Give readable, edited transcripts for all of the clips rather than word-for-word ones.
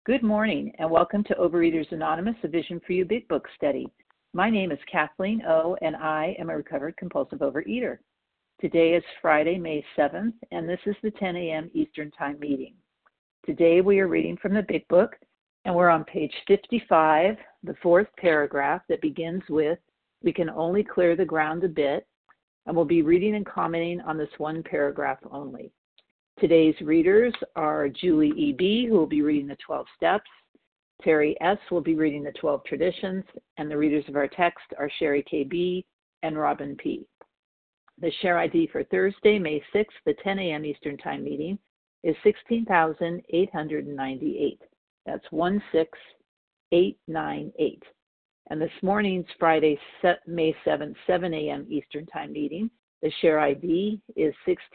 Good morning and welcome to Overeaters Anonymous, a Vision for You Big Book study. My name is Kathleen O and I am a recovered compulsive overeater. Today is Friday, May 7th, and this is the 10 a.m. Eastern Time meeting. Today we are reading from the Big Book and we're on page 55, the fourth paragraph that begins with, "We can only clear the ground a bit," and we'll be reading and commenting on this one paragraph only. Today's readers are Julie E.B., who will be reading the 12 steps. Terry S. will be reading the 12 traditions, and the readers of our text are Sherry K.B. and Robin P. The share ID for Thursday, May 6th, the 10 a.m. Eastern Time meeting, is 16,898. That's 16898. And this morning's Friday, May 7th, 7 a.m. Eastern Time meeting, the share ID is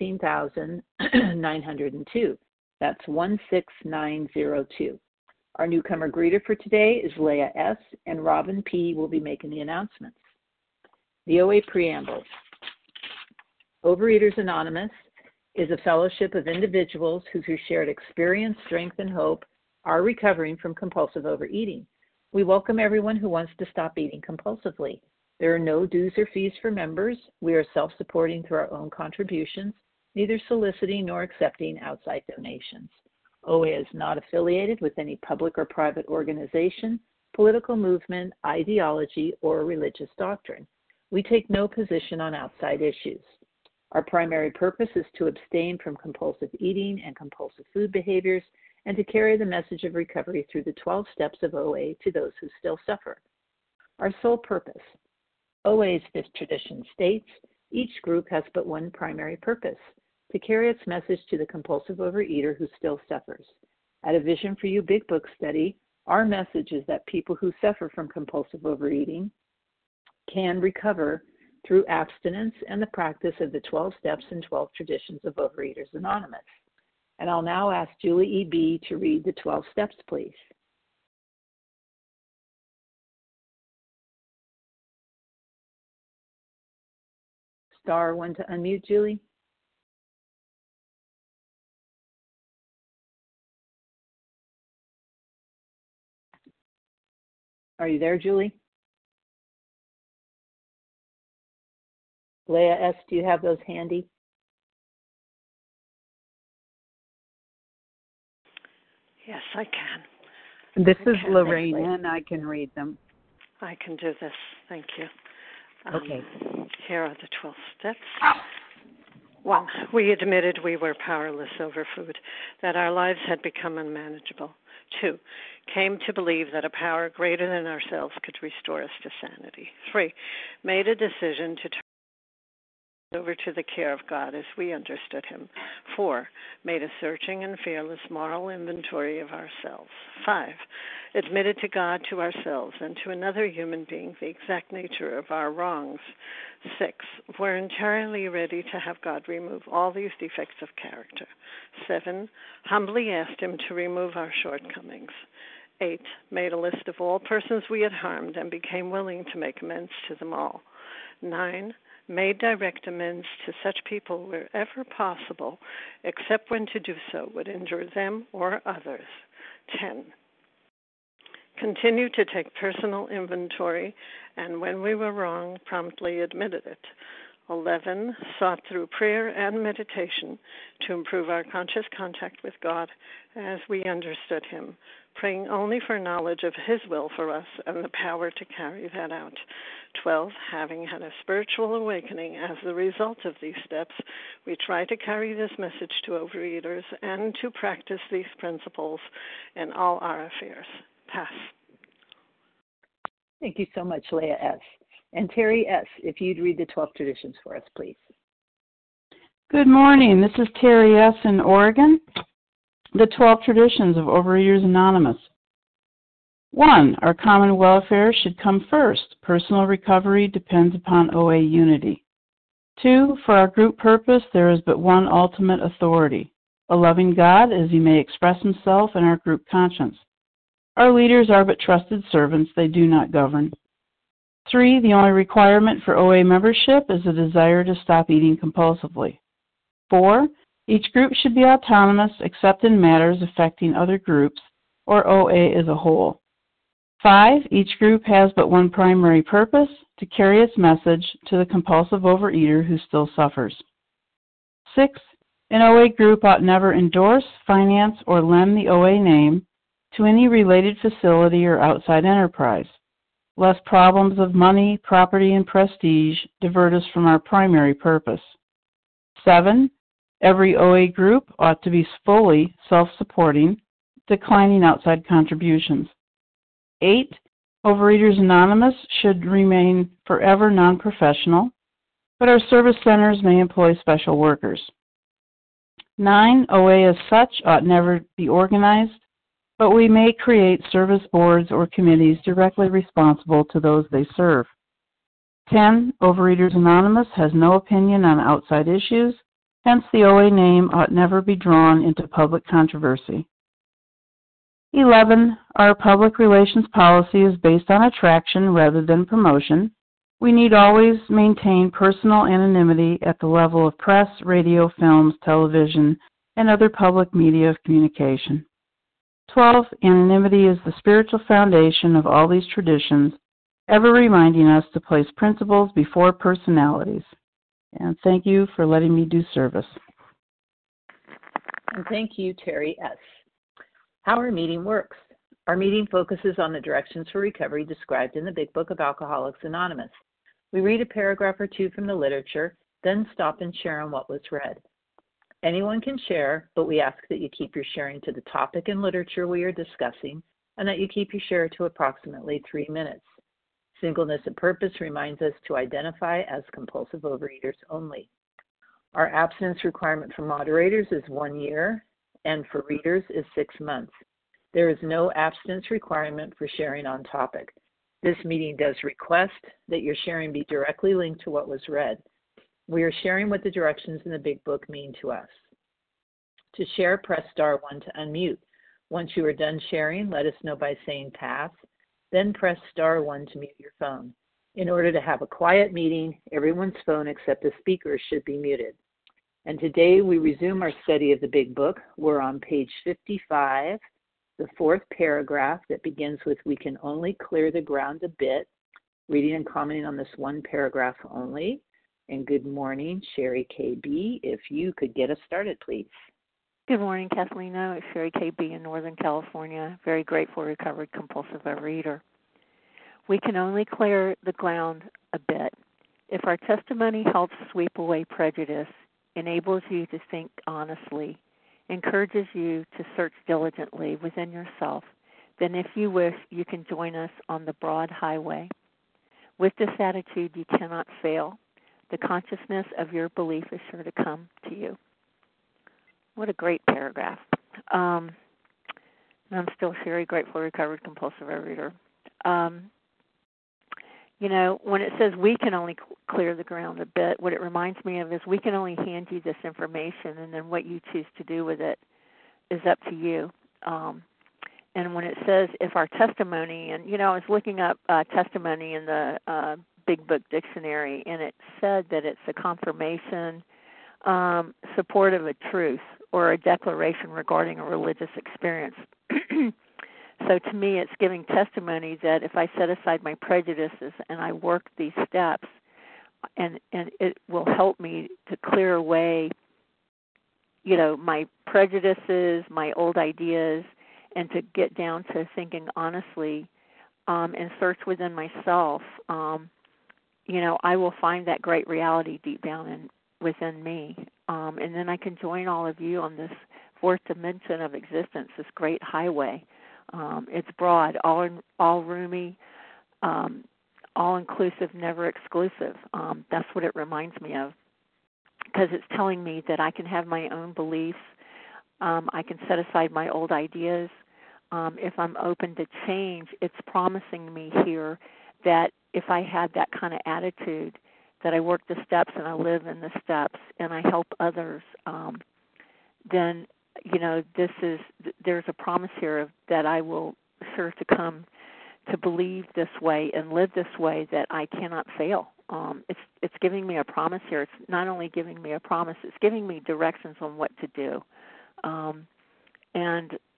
16,902. That's 16902. Our newcomer greeter for today is Leah S., and Robin P. will be making the announcements. The OA Preamble. Overeaters Anonymous is a fellowship of individuals who, through shared experience, strength, and hope, are recovering from compulsive overeating. We welcome everyone who wants to stop eating compulsively. There are no dues or fees for members. We are self-supporting through our own contributions, neither soliciting nor accepting outside donations. OA is not affiliated with any public or private organization, political movement, ideology, or religious doctrine. We take no position on outside issues. Our primary purpose is to abstain from compulsive eating and compulsive food behaviors and to carry the message of recovery through the 12 steps of OA to those who still suffer. Our sole purpose. OA's fifth tradition states, each group has but one primary purpose, to carry its message to the compulsive overeater who still suffers. At a Vision for You Big Book study, our message is that people who suffer from compulsive overeating can recover through abstinence and the practice of the 12 steps and 12 traditions of Overeaters Anonymous. And I'll now ask Julie E.B. to read the 12 steps, please. Star one to unmute, Julie. Are you there, Julie? Leah S., do you have those handy? Yes, I can. This is Lorraine, and I can read them. I can do this. Thank you. Okay. Here are the 12 steps. 1, we admitted we were powerless over food, that our lives had become unmanageable. 2, came to believe that a power greater than ourselves could restore us to sanity. 3, made a decision to turn over to the care of God as we understood him. 4, made a searching and fearless moral inventory of ourselves. 5, admitted to God, to ourselves, and to another human being the exact nature of our wrongs. 6, were entirely ready to have God remove all these defects of character. 7, humbly asked him to remove our shortcomings. 8, made a list of all persons we had harmed and became willing to make amends to them all. 9, made direct amends to such people wherever possible, except when to do so would injure them or others. 10, continued to take personal inventory, and when we were wrong, promptly admitted it. 11, sought through prayer and meditation to improve our conscious contact with God as we understood him, praying only for knowledge of his will for us and the power to carry that out. 12, having had a spiritual awakening as the result of these steps, we try to carry this message to overeaters and to practice these principles in all our affairs. Pass. Thank you so much, Leah S. And Terry S., if you'd read the 12 traditions for us, please. Good morning. This is Terry S. in Oregon. The 12 traditions of Overeaters Anonymous. 1, our common welfare should come first. Personal recovery depends upon OA unity. 2, for our group purpose, there is but one ultimate authority, a loving God as he may express himself in our group conscience. Our leaders are but trusted servants, they do not govern. 3, the only requirement for OA membership is a desire to stop eating compulsively. 4, each group should be autonomous except in matters affecting other groups or OA as a whole. 5, each group has but one primary purpose, to carry its message to the compulsive overeater who still suffers. 6, an OA group ought never endorse, finance, or lend the OA name to any related facility or outside enterprise, lest problems of money, property, and prestige divert us from our primary purpose. 7, every OA group ought to be fully self-supporting, declining outside contributions. 8, Overeaters Anonymous should remain forever non-professional, but our service centers may employ special workers. 9, OA as such ought never be organized, but we may create service boards or committees directly responsible to those they serve. 10, Overeaters Anonymous has no opinion on outside issues, hence the OA name ought never be drawn into public controversy. 11, our public relations policy is based on attraction rather than promotion. We need always maintain personal anonymity at the level of press, radio, films, television, and other public media of communication. 12, anonymity is the spiritual foundation of all these traditions, ever reminding us to place principles before personalities. And thank you for letting me do service. And thank you, Terry S. How our meeting works. Our meeting focuses on the directions for recovery described in the Big Book of Alcoholics Anonymous. We read a paragraph or two from the literature, then stop and share on what was read. Anyone can share, but we ask that you keep your sharing to the topic and literature we are discussing, and that you keep your share to approximately 3 minutes. Singleness of purpose reminds us to identify as compulsive overeaters only. Our abstinence requirement for moderators is 1 year, and for readers is 6 months. There is no abstinence requirement for sharing on topic. This meeting does request that your sharing be directly linked to what was read. We are sharing what the directions in the Big Book mean to us. To share, press star 1 to unmute. Once you are done sharing, let us know by saying pass, then press star 1 to mute your phone. In order to have a quiet meeting, everyone's phone except the speaker should be muted. And today we resume our study of the Big Book. We're on page 55, the 4th paragraph that begins with, "We can only clear the ground a bit," reading and commenting on this one paragraph only. And good morning, Sherry KB. If you could get us started, please. Good morning, Kathlena. It's Sherry KB in Northern California. Very grateful, recovered compulsive overeater. We can only clear the ground a bit. If our testimony helps sweep away prejudice, enables you to think honestly, encourages you to search diligently within yourself, then if you wish, you can join us on the broad highway. With this attitude, you cannot fail. The consciousness of your belief is sure to come to you. What a great paragraph. And I'm still very grateful, recovered compulsive overeater. When it says we can only clear the ground a bit, what it reminds me of is we can only hand you this information, and then what you choose to do with it is up to you. And when it says if our testimony, and, I was looking up testimony in the Big Book Dictionary, and it said that it's a confirmation, support of a truth, or a declaration regarding a religious experience. So to me, it's giving testimony that if I set aside my prejudices and I work these steps, and it will help me to clear away, my prejudices, my old ideas, and to get down to thinking honestly, and search within myself, I will find that great reality deep down within me. And then I can join all of you on this 4th dimension of existence, this great highway. It's broad, all roomy, all inclusive, never exclusive. That's what it reminds me of, because it's telling me that I can have my own beliefs. I can set aside my old ideas. If I'm open to change, it's promising me here that if I had that kind of attitude, that I work the steps and I live in the steps and I help others, then there's a promise here that I will sure to come to believe this way and live this way, that I cannot fail. It's giving me a promise here. It's not only giving me a promise, it's giving me directions on what to do. And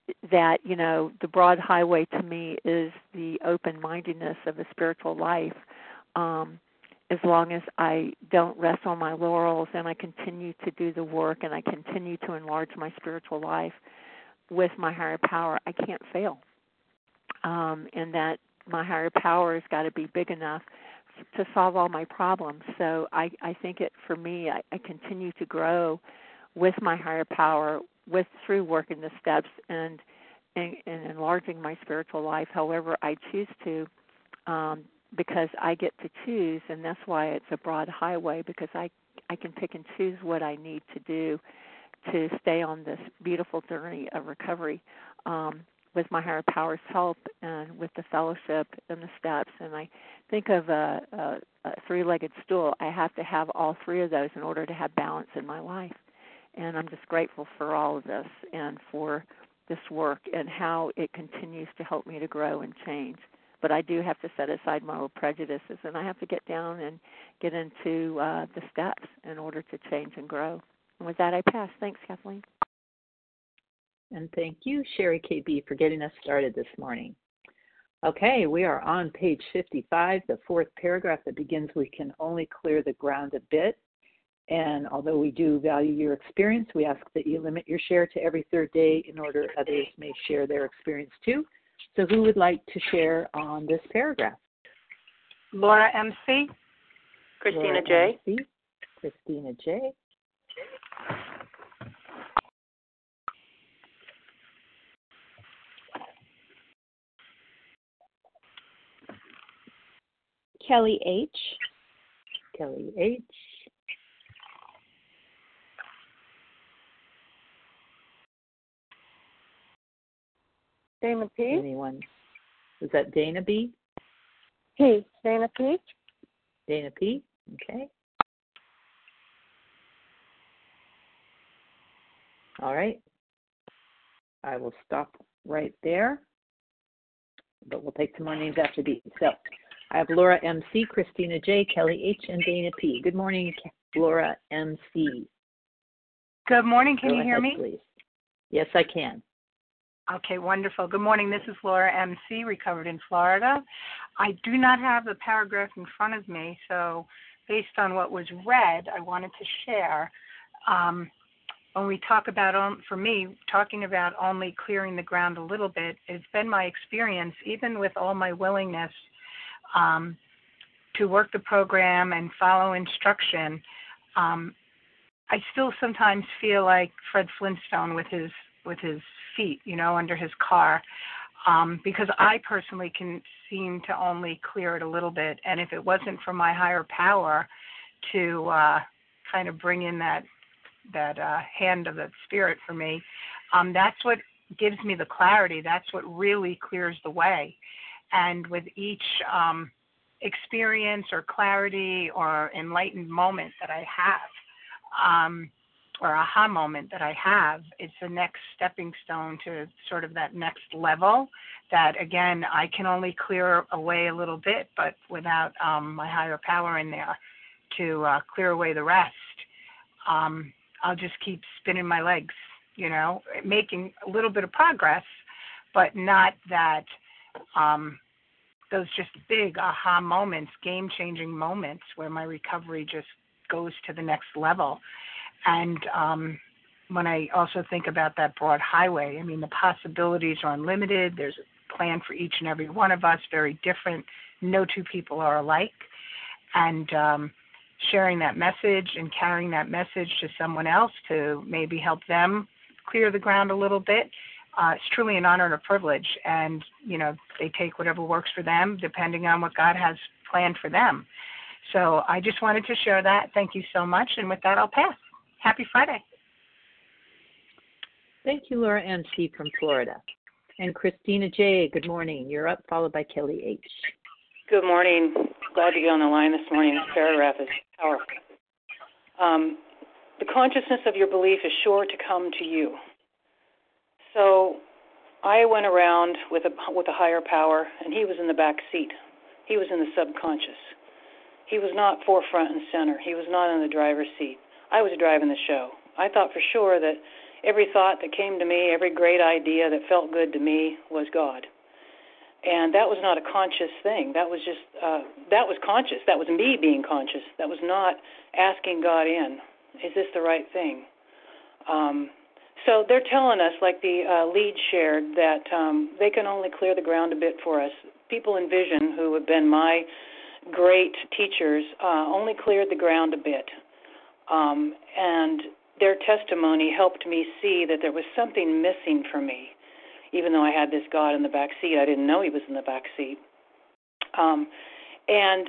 that, the broad highway to me is the open-mindedness of a spiritual life. As long as I don't rest on my laurels and I continue to do the work and I continue to enlarge my spiritual life with my higher power, I can't fail. And that my higher power has got to be big enough to solve all my problems. So I think for me, I continue to grow with my higher power, through working the steps and enlarging my spiritual life however I choose to, because I get to choose, and that's why it's a broad highway, because I can pick and choose what I need to do to stay on this beautiful journey of recovery with my higher power's help and with the fellowship and the steps. And I think of a three-legged stool. I have to have all three of those in order to have balance in my life. And I'm just grateful for all of this and for this work and how it continues to help me to grow and change. But I do have to set aside my old prejudices, and I have to get down and get into the steps in order to change and grow. And with that, I pass. Thanks, Kathleen. And thank you, Sherry KB, for getting us started this morning. Okay, we are on page 55, the fourth paragraph that begins, "We can only clear the ground a bit." And although we do value your experience, we ask that you limit your share to every third day in order others may share their experience too. So who would like to share on this paragraph? Laura MC. Christina Laura J. MC. Christina J. Kelly H. Kelly H. Dana P. Anyone? Is that Dana B? P. Dana P. Dana P. Okay. All right. I will stop right there, but we'll take some more names after these. So I have Laura MC, Christina J, Kelly H, and Dana P. Good morning, Laura MC. Good morning. Can Go you hear ahead, me? Please. Yes, I can. Okay, wonderful. Good morning. This is Laura MC, recovered in Florida. I do not have the paragraph in front of me, so based on what was read, I wanted to share. When we talk about, for me, talking about only clearing the ground a little bit, it's been my experience, even with all my willingness to work the program and follow instruction, I still sometimes feel like Fred Flintstone with his feet, under his car, because I personally can seem to only clear it a little bit. And if it wasn't for my higher power to kind of bring in that hand of the spirit for me, that's what gives me the clarity. That's what really clears the way. And with each experience or clarity or enlightened moment that I have, or aha moment that I have, it's the next stepping stone to sort of that next level that, again, I can only clear away a little bit, but without my higher power in there to clear away the rest, I'll just keep spinning my legs, making a little bit of progress, but not that those just big aha moments, game-changing moments where my recovery just goes to the next level. And when I also think about that broad highway, I mean, the possibilities are unlimited. There's a plan for each and every one of us, very different. No two people are alike. And sharing that message and carrying that message to someone else to maybe help them clear the ground a little bit, it's truly an honor and a privilege. And, they take whatever works for them, depending on what God has planned for them. So I just wanted to share that. Thank you so much. And with that, I'll pass. Happy Friday. Thank you, Laura MC from Florida. And Christina J, good morning. You're up, followed by Kelly H. Good morning. Glad to get on the line this morning. This paragraph is powerful. The consciousness of your belief is sure to come to you. So I went around with a higher power, and he was in the back seat. He was in the subconscious. He was not forefront and center. He was not in the driver's seat. I was driving the show. I thought for sure that every thought that came to me, every great idea that felt good to me was God. And that was not a conscious thing. That was just, that was conscious. That was me being conscious. That was not asking God in, is this the right thing? So they're telling us, like the lead shared, that they can only clear the ground a bit for us. People in Vision, who have been my great teachers, only cleared the ground a bit. And their testimony helped me see that there was something missing for me. Even though I had this God in the back seat, I didn't know he was in the back seat. And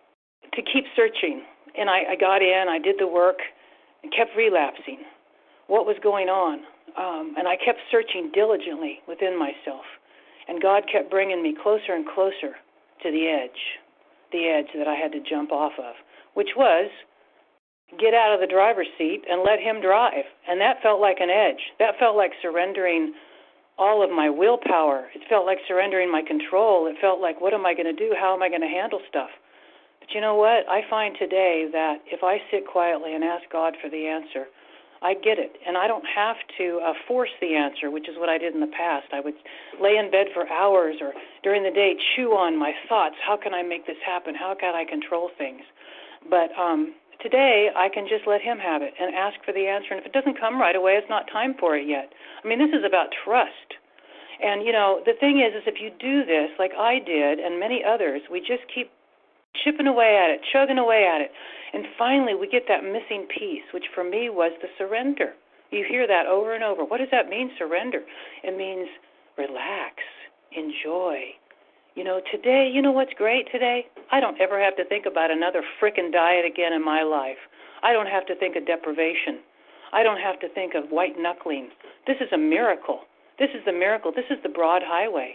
to keep searching. And I got in, I did the work, and kept relapsing. What was going on? And I kept searching diligently within myself. And God kept bringing me closer and closer to the edge that I had to jump off of, which was get out of the driver's seat and let him drive. And that felt like an edge. That felt like surrendering all of my willpower. It felt like surrendering my control. It felt like, what am I going to do? How am I going to handle stuff? But you know what? I find today that if I sit quietly and ask God for the answer, I get it. And I don't have to force the answer, which is what I did in the past. I would lay in bed for hours or during the day chew on my thoughts. How can I make this happen? How can I control things? But today, I can just let him have it and ask for the answer. And if it doesn't come right away, it's not time for it yet. I mean, this is about trust. And, you know, the thing is if you do this like I did and many others, we just keep chipping away at it, chugging away at it. And finally, we get that missing piece, which for me was the surrender. You hear that over and over. What does that mean, surrender? It means relax, enjoy. You know, today, you know what's great today? I don't ever have to think about another frickin' diet again in my life. I don't have to think of deprivation. I don't have to think of white knuckling. This is a miracle. This is the miracle. This is the broad highway.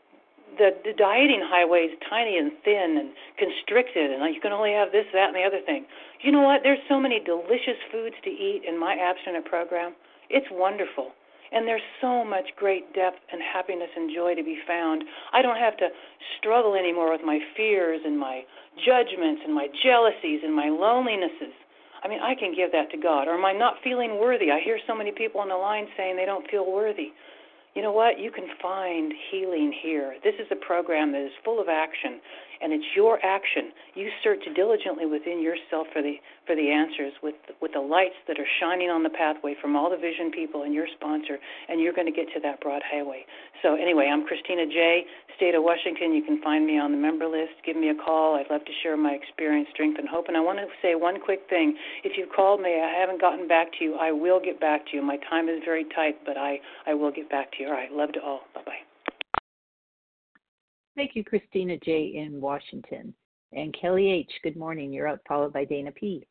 The dieting highway is tiny and thin and constricted, and you can only have this, that, and the other thing. You know what? There's so many delicious foods to eat in my abstinent program. It's wonderful. And there's so much great depth and happiness and joy to be found. I don't have to struggle anymore with my fears and my judgments and my jealousies and my lonelinesses. I mean, I can give that to God. Or am I not feeling worthy? I hear so many people on the line saying they don't feel worthy. You know what? You can find healing here. This is a program that is full of action, and it's your action. You search diligently within yourself for the answers with the lights that are shining on the pathway from all the Vision people and your sponsor, and you're going to get to that broad highway. So anyway, I'm Christina J., State of Washington. You can find me on the member list. Give me a call. I'd love to share my experience, strength, and hope. And I want to say one quick thing. If you've called me, I haven't gotten back to you, I will get back to you. My time is very tight, but I will get back to you. All right. Love to all. Bye-bye. Thank you, Christina J. in Washington. And Kelly H., good morning. You're up, followed by Dana P.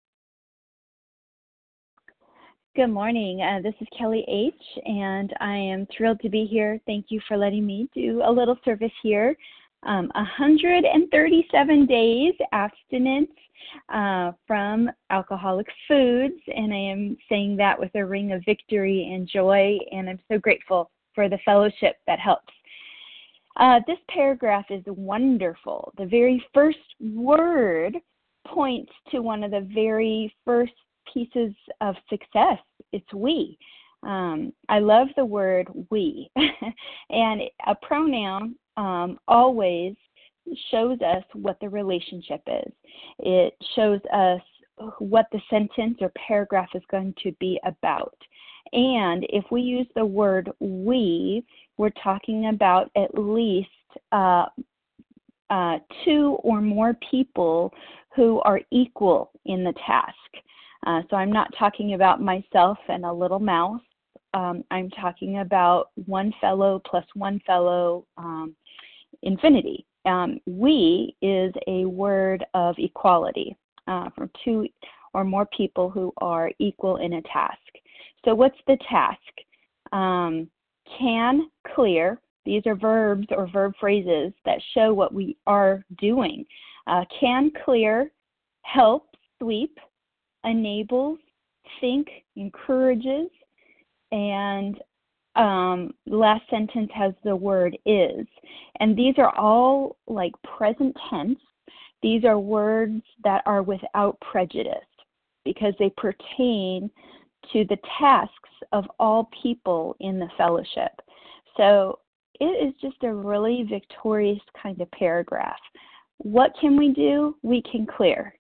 Good morning. This is Kelly H., and I am thrilled to be here. Thank you for letting me do a little service here. 137 days abstinence from alcoholic foods, and I am saying that with a ring of victory and joy, and I'm so grateful for the fellowship that helps. This paragraph is wonderful. The very first word points to one of the very first pieces of success. It's we. I love the word we. And a pronoun always shows us what the relationship is. It shows us what the sentence or paragraph is going to be about. And if we use the word we, we're talking about at least 2 or more people who are equal in the task. So I'm not talking about myself and a little mouse. I'm talking about one fellow plus one fellow, infinity. We is a word of equality from 2 or more people who are equal in a task. So what's the task? Can, clear. These are verbs or verb phrases that show what we are doing. Can, clear, help, sweep, enables, think, encourages, and last sentence has the word is. And these are all like present tense. These are words that are without prejudice because they pertain to the tasks of all people in the fellowship. So it is just a really victorious kind of paragraph. What can we do? We can clear.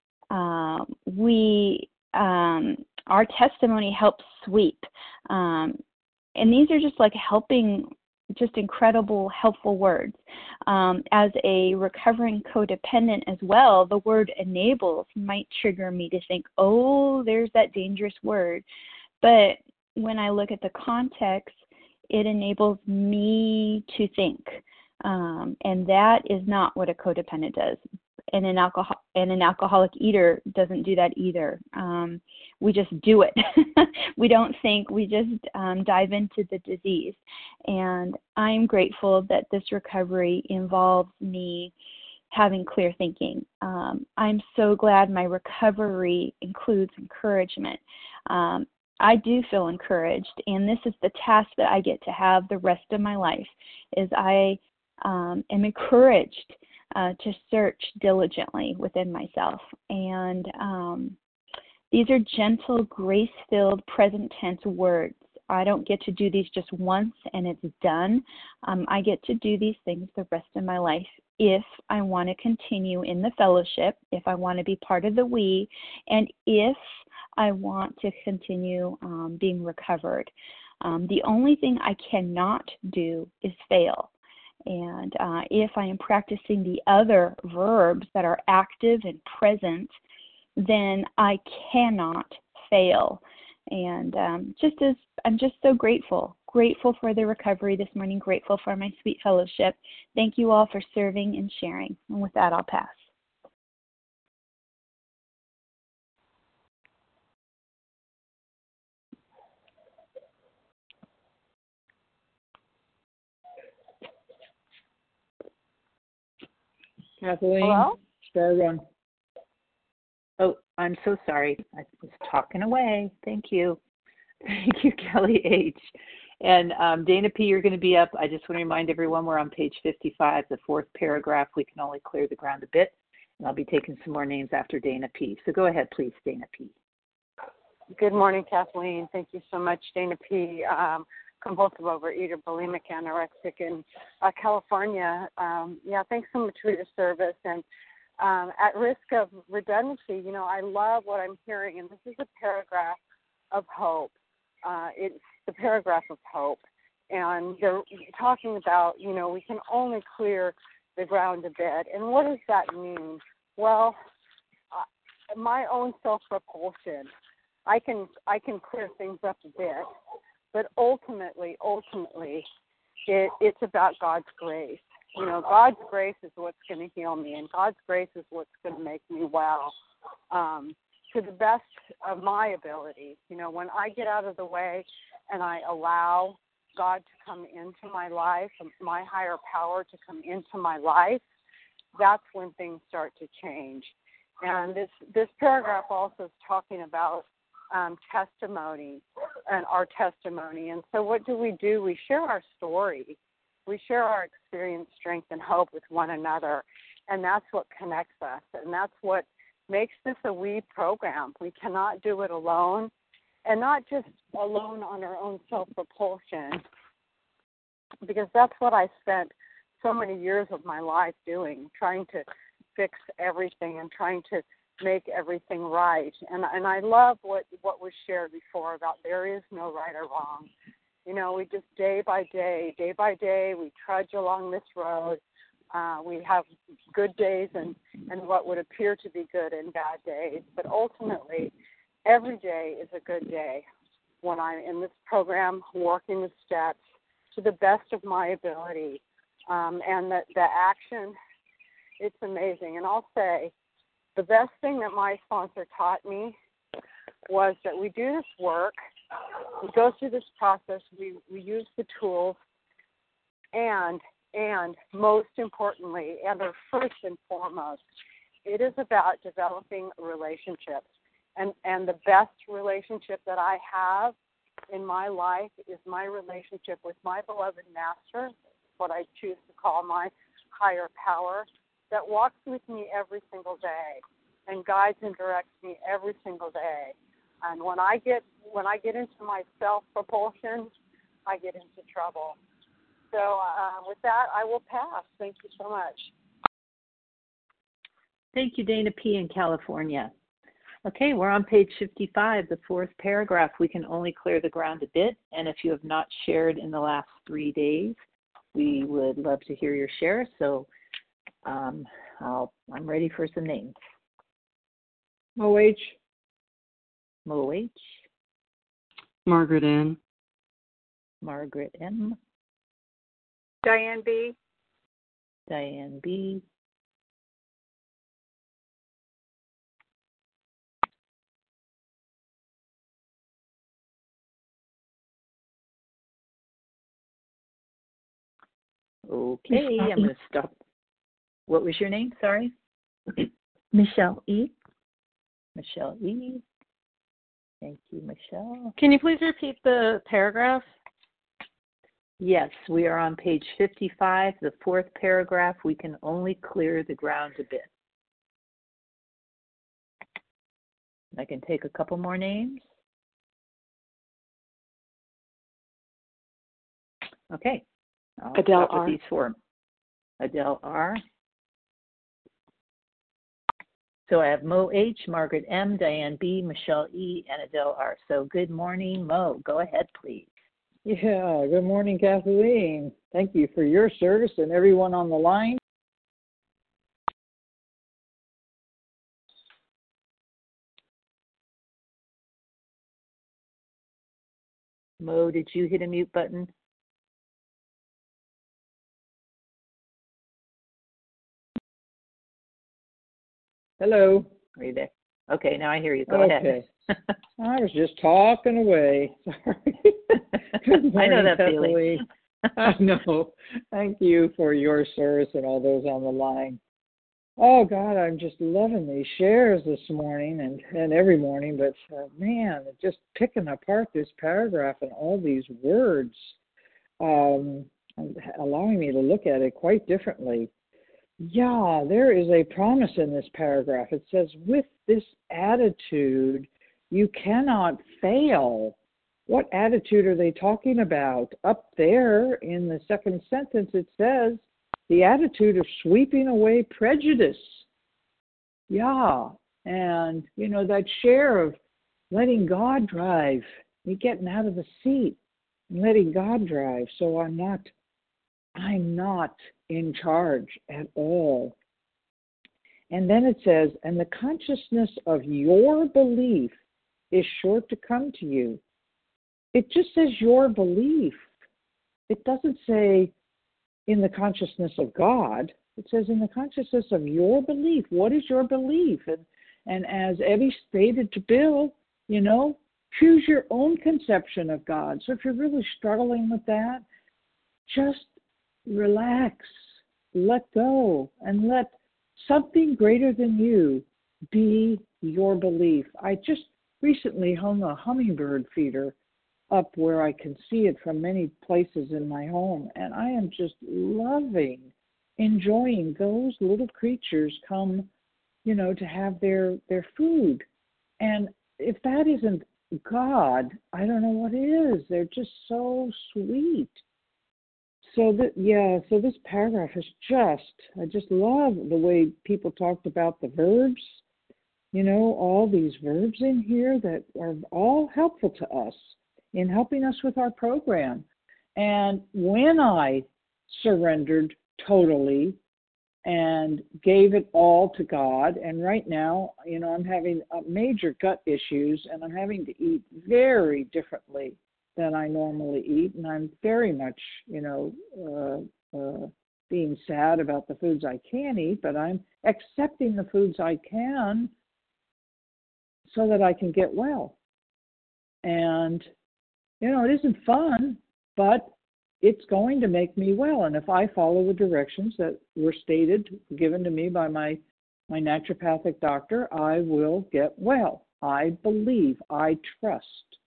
Our testimony helps sweep. And these are just like helping, just incredible, helpful words. As a recovering codependent as well, the word enables might trigger me to think, oh, there's that dangerous word. But when I look at the context, it enables me to think. And that is not what a codependent does. And an alcoholic eater doesn't do that either. We just do it. We don't think, we just dive into the disease. And I'm grateful that this recovery involves me having clear thinking. I'm so glad my recovery includes encouragement. I do feel encouraged, and this is the task that I get to have the rest of my life, is I am encouraged to search diligently within myself. And these are gentle, grace-filled, present tense words. I don't get to do these just once and it's done. I get to do these things the rest of my life if I want to continue in the fellowship, if I want to be part of the we, and if I want to continue being recovered. The only thing I cannot do is fail. And if I am practicing the other verbs that are active and present, then I cannot fail. And I'm just so grateful for the recovery this morning, grateful for my sweet fellowship. Thank you all for serving and sharing. And with that, I'll pass. Kathleen? Hello? Sure. Oh, I'm so sorry. I was talking away. Thank you. Thank you, Kelly H. And Dana P., you're going to be up. I just want to remind everyone we're on page 55, the fourth paragraph. We can only clear the ground a bit. And I'll be taking some more names after Dana P. So go ahead, please, Dana P. Good morning, Kathleen. Thank you so much, Dana P., compulsive overeater, bulimic, anorexic in California. Thanks so much for your service. And at risk of redundancy, I love what I'm hearing, and this is a paragraph of hope. It's the paragraph of hope. And they're talking about, we can only clear the ground a bit. And what does that mean? Well, my own self-repulsion, I can clear things up a bit. But ultimately, it's about God's grace. God's grace is what's going to heal me, and God's grace is what's going to make me well to the best of my ability. When I get out of the way and I allow God to come into my life, my higher power to come into my life, that's when things start to change. And this paragraph also is talking about testimony and our testimony. And so what do? We share our story. We share our experience, strength, and hope with one another. And that's what connects us. And that's what makes this a we program. We cannot do it alone, and not just alone on our own self-propulsion, because that's what I spent so many years of my life doing, trying to fix everything and trying to make everything right. And I love what was shared before about there is no right or wrong. We just day by day, we trudge along this road. We have good days and what would appear to be good and bad days. But ultimately, every day is a good day when I'm in this program working the steps to the best of my ability. And the action, it's amazing. And I'll say, the best thing that my sponsor taught me was that we do this work, we go through this process, we use the tools, and most importantly, or first and foremost, it is about developing relationships. And the best relationship that I have in my life is my relationship with my beloved master, what I choose to call my higher power, that walks with me every single day and guides and directs me every single day. And when I get into my self-propulsion, I get into trouble. So with that, I will pass. Thank you so much. Thank you, Dana P. in California. Okay, we're on page 55, the fourth paragraph. We can only clear the ground a bit, and if you have not shared in the last 3 days, we would love to hear your share. So I'm ready for some names. Mo H. Mo H. Margaret N. Margaret M. Diane B. Diane B. Okay, I'm going to stop. What was your name? Sorry. Michelle E. Michelle E. Thank you, Michelle. Can you please repeat the paragraph? Yes, we are on page 55, the fourth paragraph. We can only clear the ground a bit. I can take a couple more names. Okay. I'll Adele start with R. these four. Adele R. So I have Mo H, Margaret M, Diane B, Michelle E, and Adele R. So good morning, Mo. Go ahead, please. Yeah, good morning, Kathleen. Thank you for your service and everyone on the line. Mo, did you hit a mute button? Hello. Are you there? Okay, now I hear you. Go ahead. I was just talking away. Sorry. Good morning, I know that Kathleen. feeling. I know. Thank you for your service and all those on the line. Oh, God, I'm just loving these shares this morning and every morning. But, man, just picking apart this paragraph and all these words, allowing me to look at it quite differently. Yeah, there is a promise in this paragraph. It says, with this attitude, you cannot fail. What attitude are they talking about? Up there in the second sentence, it says, the attitude of sweeping away prejudice. Yeah, and, that share of letting God drive, me getting out of the seat and letting God drive. So I'm not in charge at all. And then it says, and the consciousness of your belief is sure to come to you. It just says your belief. It doesn't say in the consciousness of God. It says in the consciousness of your belief. What is your belief? And as Evie stated to Bill, choose your own conception of God. So if you're really struggling with that, just relax, let go, and let something greater than you be your belief. I just recently hung a hummingbird feeder up where I can see it from many places in my home, and I am just enjoying those little creatures come, to have their food. And if that isn't God, I don't know what is. They're just so sweet. So this paragraph is I just love the way people talked about the verbs, all these verbs in here that are all helpful to us in helping us with our program. And when I surrendered totally and gave it all to God, and right now, I'm having major gut issues and I'm having to eat very differently than I normally eat, and I'm very much, being sad about the foods I can't eat, but I'm accepting the foods I can so that I can get well. And, it isn't fun, but it's going to make me well. And if I follow the directions that were given to me by my naturopathic doctor, I will get well. I believe, I trust.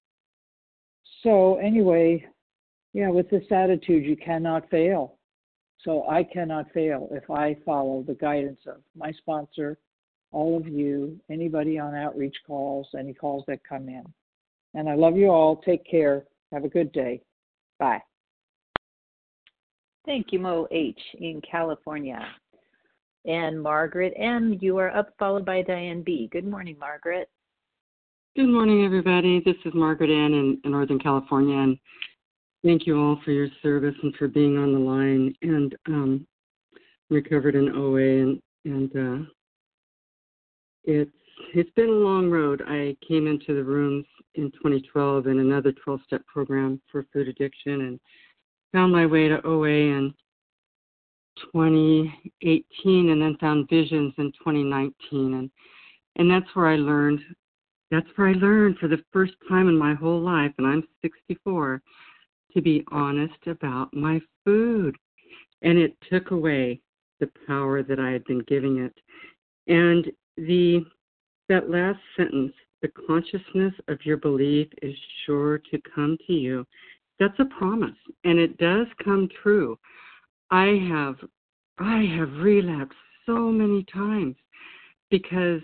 So anyway, with this attitude, you cannot fail. So I cannot fail if I follow the guidance of my sponsor, all of you, anybody on outreach calls, any calls that come in. And I love you all. Take care. Have a good day. Bye. Thank you, Mo H. in California. And Margaret M., you are up, followed by Diane B. Good morning, Margaret. Good morning, everybody. This is Margaret Ann in Northern California, and thank you all for your service and for being on the line. And recovered in OA, and it's been a long road. I came into the rooms in 2012 in another 12-step program for food addiction, and found my way to OA in 2018, and then found Visions in 2019, and that's where I learned. That's where I learned for the first time in my whole life, and I'm 64, to be honest about my food. And it took away the power that I had been giving it. And that last sentence, the consciousness of your belief is sure to come to you. That's a promise, and it does come true. I have relapsed so many times because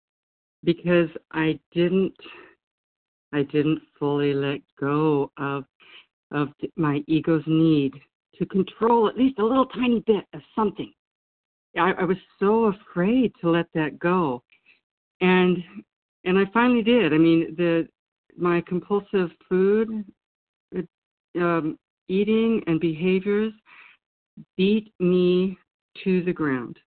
I didn't fully let go of my ego's need to control at least a little tiny bit of something. I was so afraid to let that go, and I finally did. I mean, my compulsive food eating and behaviors beat me to the ground.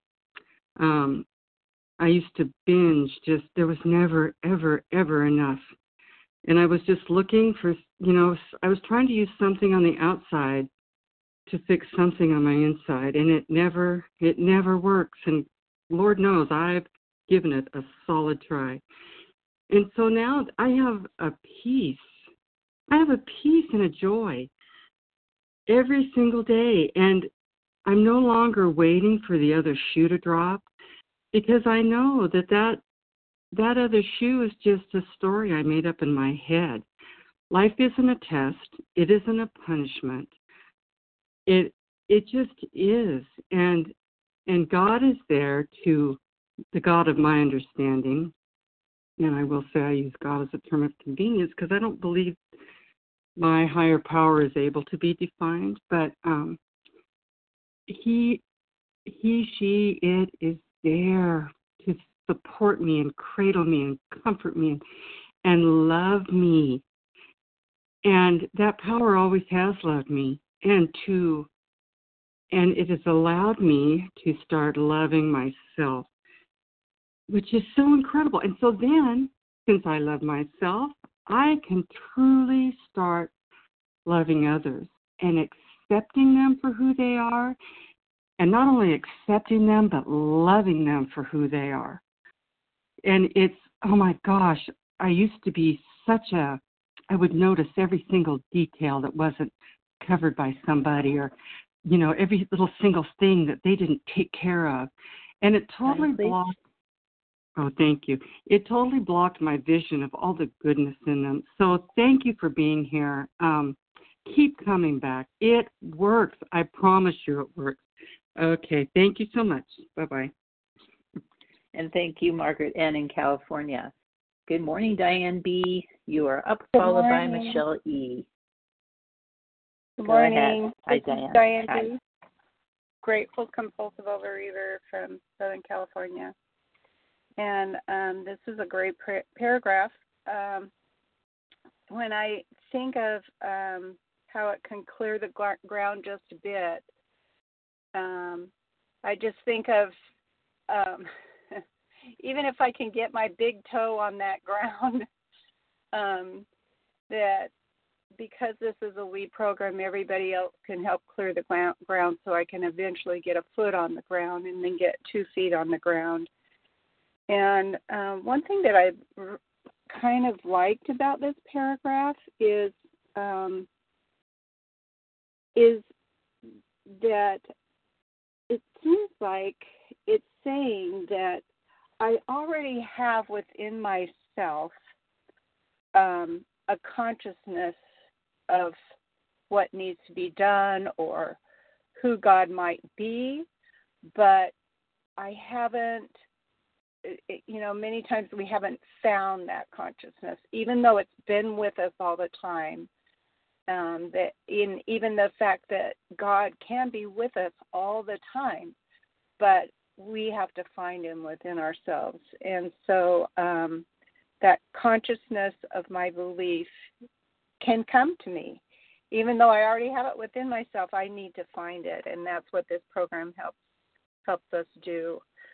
I used to binge, there was never, ever, ever enough. And I was just looking for, I was trying to use something on the outside to fix something on my inside, and it never works. And Lord knows I've given it a solid try. And so now I have a peace. I have a peace and a joy every single day. And I'm no longer waiting for the other shoe to drop, because I know that other shoe is just a story I made up in my head. Life isn't a test. It isn't a punishment. It just is. And God is there, the God of my understanding. And I will say I use God as a term of convenience because I don't believe my higher power is able to be defined. But he, she, it is there to support me and cradle me and comfort me and love me. And that power always has loved me. And it has allowed me to start loving myself, which is so incredible. And so then, since I love myself, I can truly start loving others and accepting them for who they are, and not only accepting them, but loving them for who they are. And it's, oh my gosh, I used to be I would notice every single detail that wasn't covered by somebody, or, every little single thing that they didn't take care of. And it totally blocked. Oh, thank you. It totally blocked my vision of all the goodness in them. So thank you for being here. Keep coming back. It works. I promise you it works. Okay. Thank you so much. Bye-bye. And thank you, Margaret N. in California. Good morning, Diane B. You are up, followed by Michelle E. Good morning. Ahead. Hi, this Diane. Is Diane Hi. B. Grateful compulsive overeater from Southern California. And this is a great paragraph. When I think of how it can clear the ground just a bit, I just think of even if I can get my big toe on that ground, that because this is a lead program, everybody else can help clear the ground so I can eventually get a foot on the ground and then get 2 feet on the ground. And one thing that I kind of liked about this paragraph is that it seems like it's saying that I already have within myself a consciousness of what needs to be done or who God might be, but I haven't many times we haven't found that consciousness, even though it's been with us all the time. That even the fact that God can be with us all the time, but we have to find him within ourselves. And so that consciousness of my belief can come to me. Even though I already have it within myself, I need to find it, and that's what this program helps us do.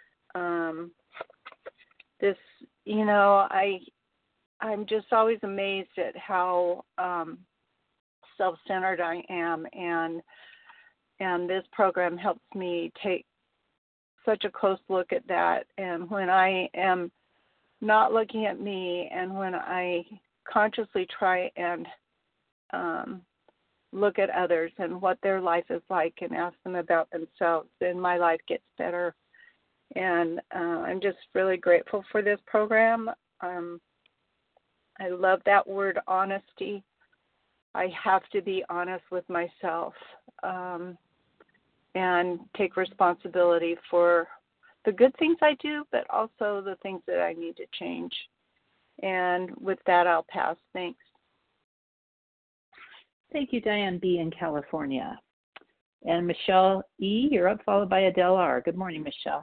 I'm just always amazed at how self-centered I am, and this program helps me take such a close look at that. And when I am not looking at me, and when I consciously try and look at others and what their life is like and ask them about themselves, then my life gets better. And I'm just really grateful for this program. I love that word, honesty. I have to be honest with myself and take responsibility for the good things I do, but also the things that I need to change. And with that, I'll pass. Thanks. Thank you, Diane B. in California. And Michelle E., you're up, followed by Adele R. Good morning, Michelle.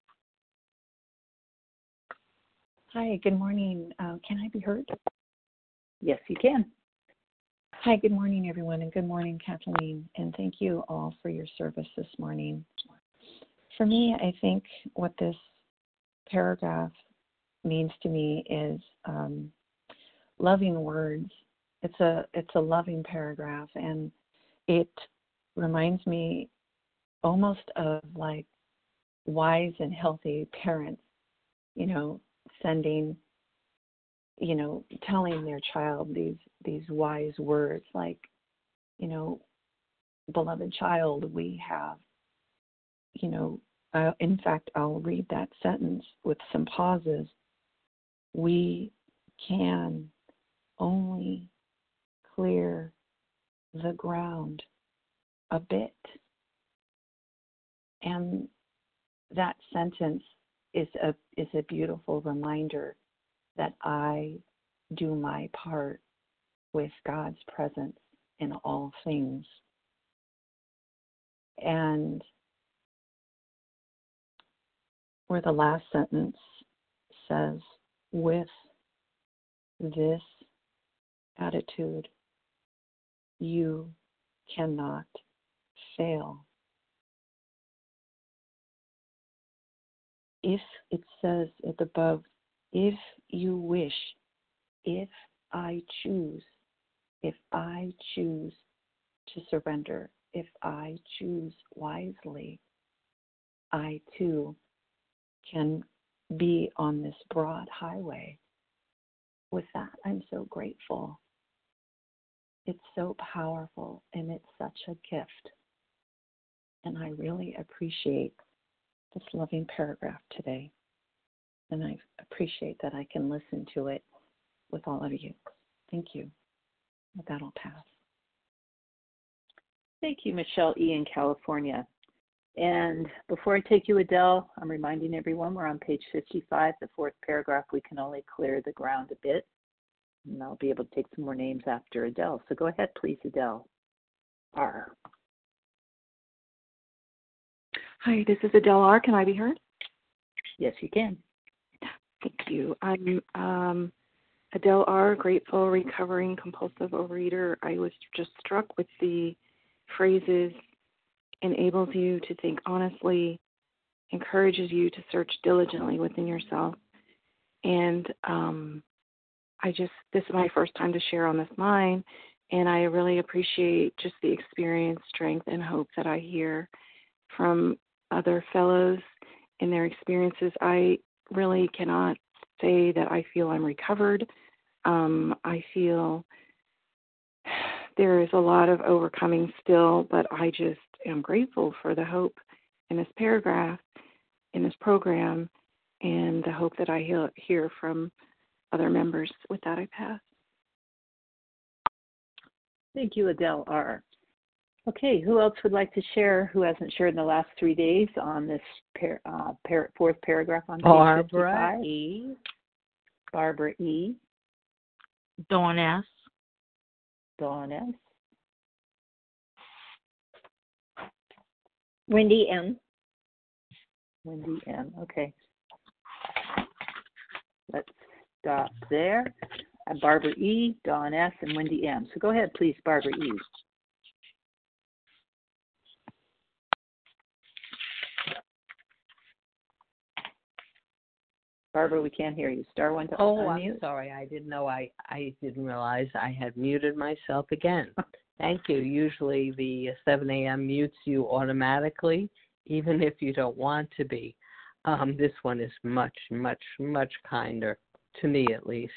Hi, good morning. Can I be heard? Yes, you can. Hi, good morning, everyone, and good morning, Kathleen. And thank you all for your service this morning. For me, I think what this paragraph means to me is loving words. It's a loving paragraph, and it reminds me almost of like wise and healthy parents, sending, telling their child these wise words like, beloved child, we have, in fact, I'll read that sentence with some pauses. We can only clear the ground a bit. And that sentence is a beautiful reminder that I do my part with God's presence in all things. And where the last sentence says, with this attitude, you cannot fail. If it says at the above, if you wish, if I choose to surrender, if I choose wisely, I too can be on this broad highway. With that, I'm so grateful. It's so powerful, and it's such a gift. And I really appreciate this loving paragraph today. And I appreciate that I can listen to it with all of you. Thank you. With that, I'll pass. Thank you, Michelle E. in California. And before I take you, Adele, I'm reminding everyone we're on page 55, the fourth paragraph. We can only clear the ground a bit. And I'll be able to take some more names after Adele. So go ahead, please, Adele R. Hi, this is Adele R. Can I be heard? Yes, you can. Thank you. I'm Adele R., grateful, recovering, compulsive overeater. I was just struck with the phrases, enables you to think honestly, encourages you to search diligently within yourself. And this is my first time to share on this line, and I really appreciate just the experience, strength, and hope that I hear from other fellows in their experiences. I really cannot say that I feel I'm recovered. I feel there is a lot of overcoming still, but I just am grateful for the hope in this paragraph, in this program, and the hope that I hear from other members. With that, I pass. Thank you, Adele R. Okay, who else would like to share who hasn't shared in the last 3 days on this fourth paragraph on page Barbara 55? E. Barbara E. Dawn S. Dawn S. Wendy M. Wendy M. Okay. Let's stop there. Barbara E., Dawn S., and Wendy M. So go ahead, please, Barbara E. Barbara, we can't hear you. Star one to unmute. I'm sorry. I didn't know. I didn't realize I had muted myself again. Thank you. Usually the 7 a.m. mutes you automatically, even if you don't want to be. This one is much, much, much kinder, to me at least.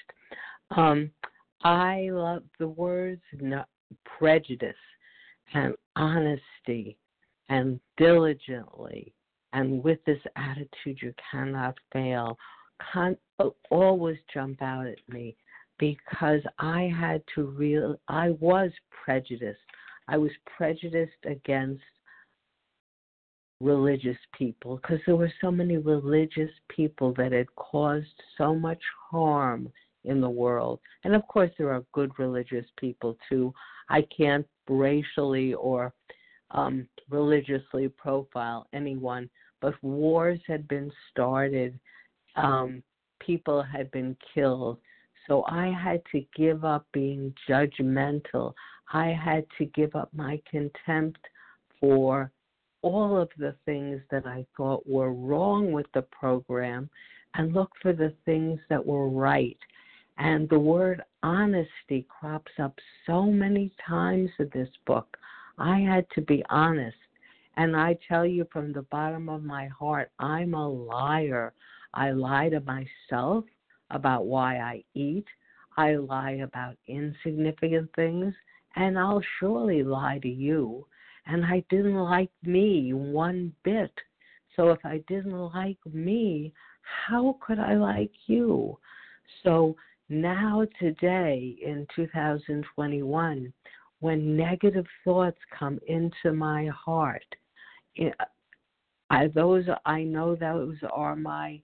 I love the words prejudice and honesty and diligently and with this attitude you cannot fail always jump out at me, because I was prejudiced. I was prejudiced against religious people because there were so many religious people that had caused so much harm in the world. And of course there are good religious people too. I can't racially or religiously profile anyone, but wars had been started, people had been killed. So I had to give up being judgmental. I had to give up my contempt for all of the things that I thought were wrong with the program and look for the things that were right. And the word honesty crops up so many times in this book. I had to be honest. And I tell you from the bottom of my heart, I'm a liar. I lie to myself about why I eat. I lie about insignificant things. And I'll surely lie to you. And I didn't like me one bit. So if I didn't like me, how could I like you? So now today in 2021, when negative thoughts come into my heart, I know those are my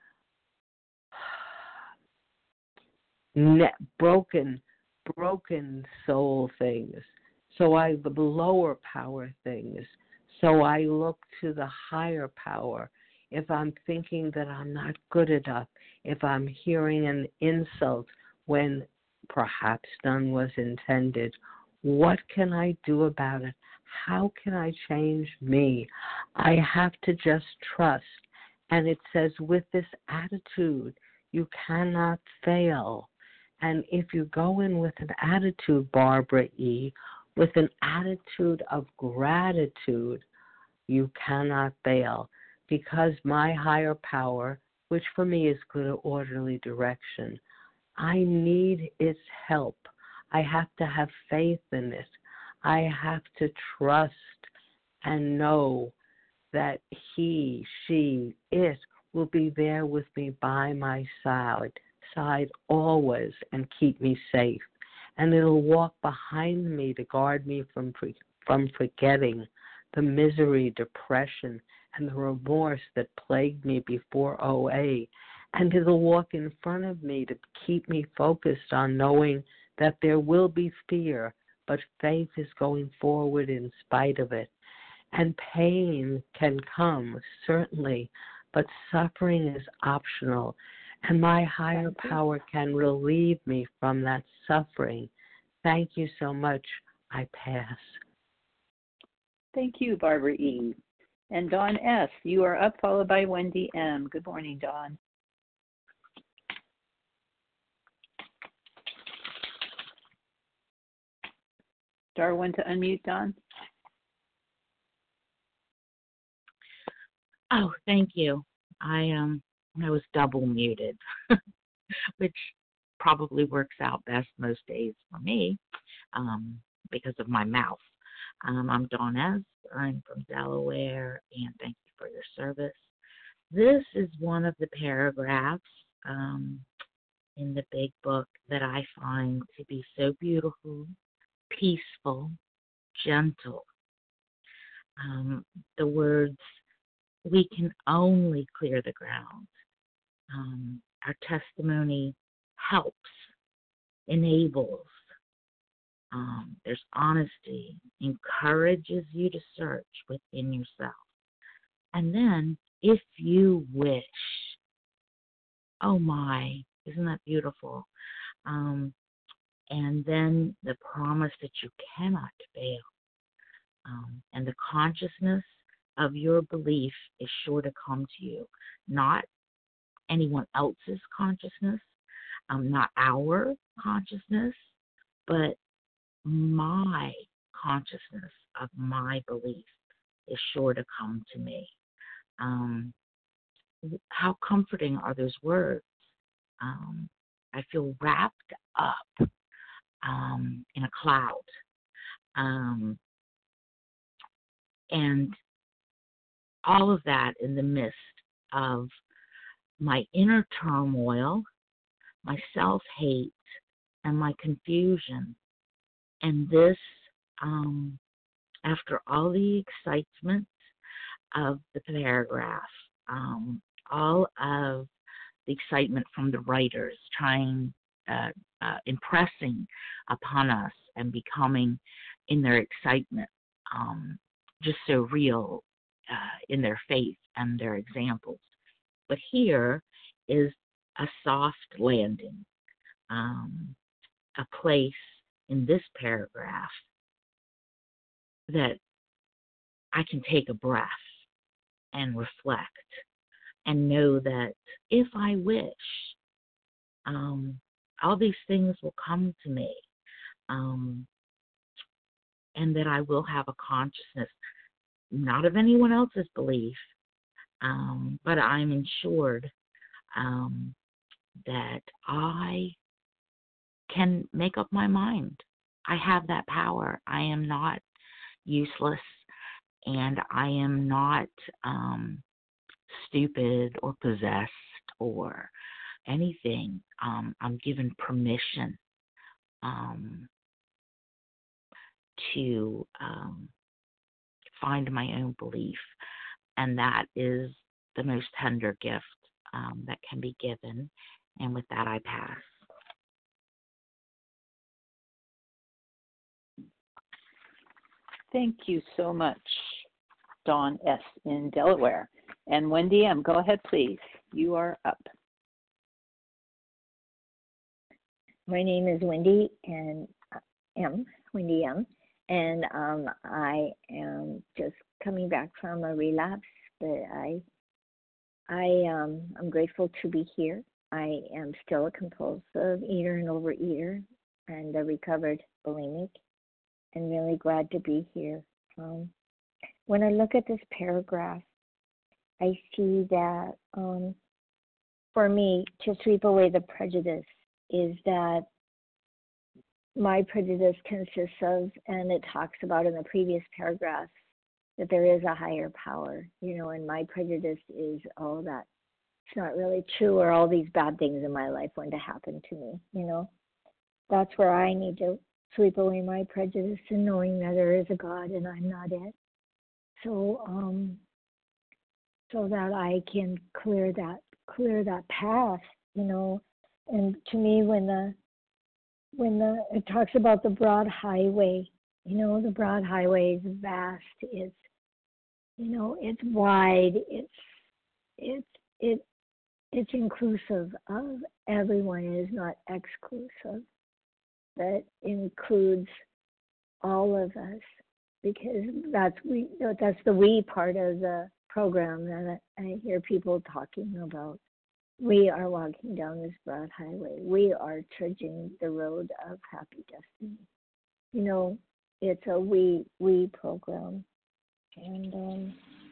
broken soul things. So I the lower power things. So I look to the higher power. If I'm thinking that I'm not good enough, if I'm hearing an insult when perhaps none was intended, what can I do about it? How can I change me? I have to just trust. And it says with this attitude, you cannot fail. And if you go in with an attitude, Barbara E., with an attitude of gratitude, you cannot fail. Because my higher power, which for me is good orderly direction, I need its help. I have to have faith in it. I have to trust and know that he, she, it will be there with me by my side always and keep me safe. And it'll walk behind me to guard me from forgetting the misery, depression, and the remorse that plagued me before OA. And it'll walk in front of me to keep me focused on knowing that there will be fear, but faith is going forward in spite of it. And pain can come, certainly, but suffering is optional. And my higher power can relieve me from that suffering. Thank you so much. I pass. Thank you, Barbara E. And Dawn S., you are up, followed by Wendy M. Good morning, Dawn. Star one to unmute, Dawn. Oh, thank you. I was double muted, which probably works out best most days for me because of my mouth. I'm Dawn S. I'm from Delaware, and thank you for your service. This is one of the paragraphs in the big book that I find to be so beautiful, peaceful, gentle, The words, we can only clear the ground. Our testimony helps, enables. There's honesty, encourages you to search within yourself. And then, if you wish, oh my, isn't that beautiful? And then the promise that you cannot fail. And the consciousness of your belief is sure to come to you, not anyone else's consciousness, not our consciousness, but my consciousness of my belief is sure to come to me. How comforting are those words? I feel wrapped up in a cloud. And all of that in the midst of my inner turmoil, my self-hate, and my confusion. And this, after all the excitement of the paragraph, all of the excitement from the writers trying, impressing upon us and becoming in their excitement, just so real in their faith and their examples. But here is a soft landing, a place in this paragraph that I can take a breath and reflect and know that if I wish, all these things will come to me, and that I will have a consciousness, not of anyone else's belief, but I'm ensured that I can make up my mind. I have that power. I am not useless, and I am not stupid or possessed or anything. I'm given permission to find my own belief, and that is the most tender gift that can be given. And with that, I pass. Thank you so much, Dawn S. in Delaware. And Wendy M., go ahead, please. You are up. My name is Wendy Wendy M. And I am just coming back from a relapse, but I'm grateful to be here. I am still a compulsive eater and overeater and a recovered bulimic, and really glad to be here. When I look at this paragraph, I see that for me, to sweep away the prejudice is that my prejudice consists of, and it talks about in the previous paragraph, that there is a higher power, and my prejudice is, oh, that it's not really true, or all these bad things in my life going to happen to me, That's where I need to sweep away my prejudice and knowing that there is a God and I'm not it. So that I can clear that path, And to me, when it talks about the broad highway, the broad highway is vast. It's it's wide. It's inclusive of everyone. It is not exclusive. That includes all of us, because that's the we part of the program that I hear people talking about. We are walking down this broad highway. We are trudging the road of happy destiny. It's a we program, and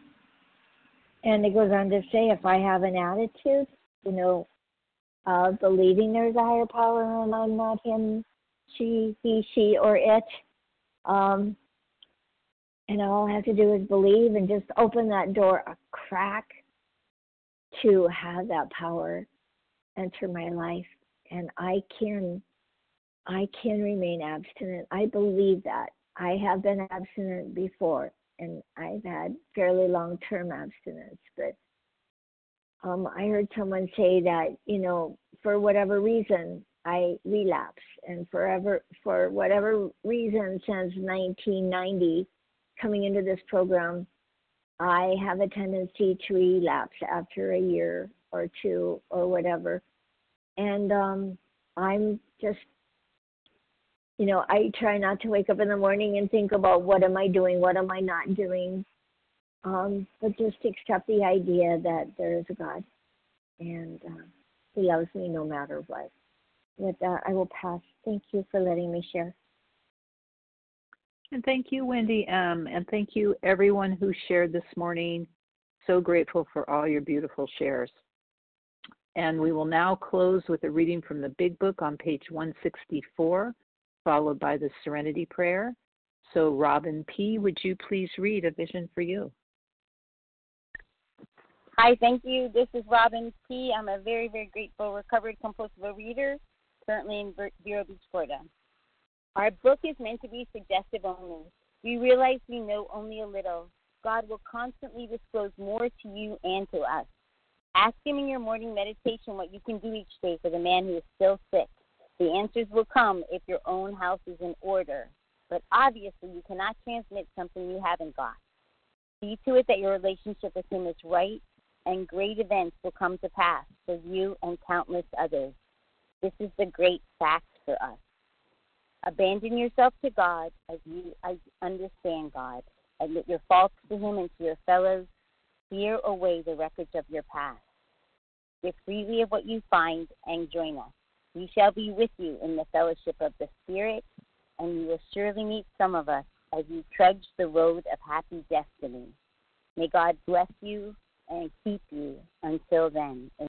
it goes on to say, if I have an attitude, of believing there's a higher power and I'm not him, she, he, she, or it, and all I have to do is believe and just open that door a crack to have that power enter my life, and I can remain abstinent. I believe that. I have been abstinent before, and I've had fairly long-term abstinence. But I heard someone say that, for whatever reason, I relapse, and for whatever reason, since 1990, coming into this program, I have a tendency to relapse after a year or two or whatever. And I'm just, I try not to wake up in the morning and think about what am I doing, what am I not doing, but just accept the idea that there is a God, and He loves me no matter what. With that, I will pass. Thank you for letting me share. And thank you, Wendy, and thank you, everyone who shared this morning. So grateful for all your beautiful shares. And we will now close with a reading from the Big Book on page 164, followed by the Serenity Prayer. So, Robin P., would you please read A Vision for You? Hi, thank you. This is Robin P. I'm a very, very grateful recovered compulsive overeater, currently in Vero Beach, Florida. Our book is meant to be suggestive only. We realize we know only a little. God will constantly disclose more to you and to us. Ask Him in your morning meditation what you can do each day for the man who is still sick. The answers will come if your own house is in order. But obviously, you cannot transmit something you haven't got. See to it that your relationship with Him is right, and great events will come to pass for you and countless others. This is the great fact for us. Abandon yourself to God as you understand God. Admit your faults to Him and to your fellows. Clear away the wreckage of your past. Give freely of what you find and join us. We shall be with you in the fellowship of the Spirit, and you will surely meet some of us as you trudge the road of happy destiny. May God bless you and keep you until then.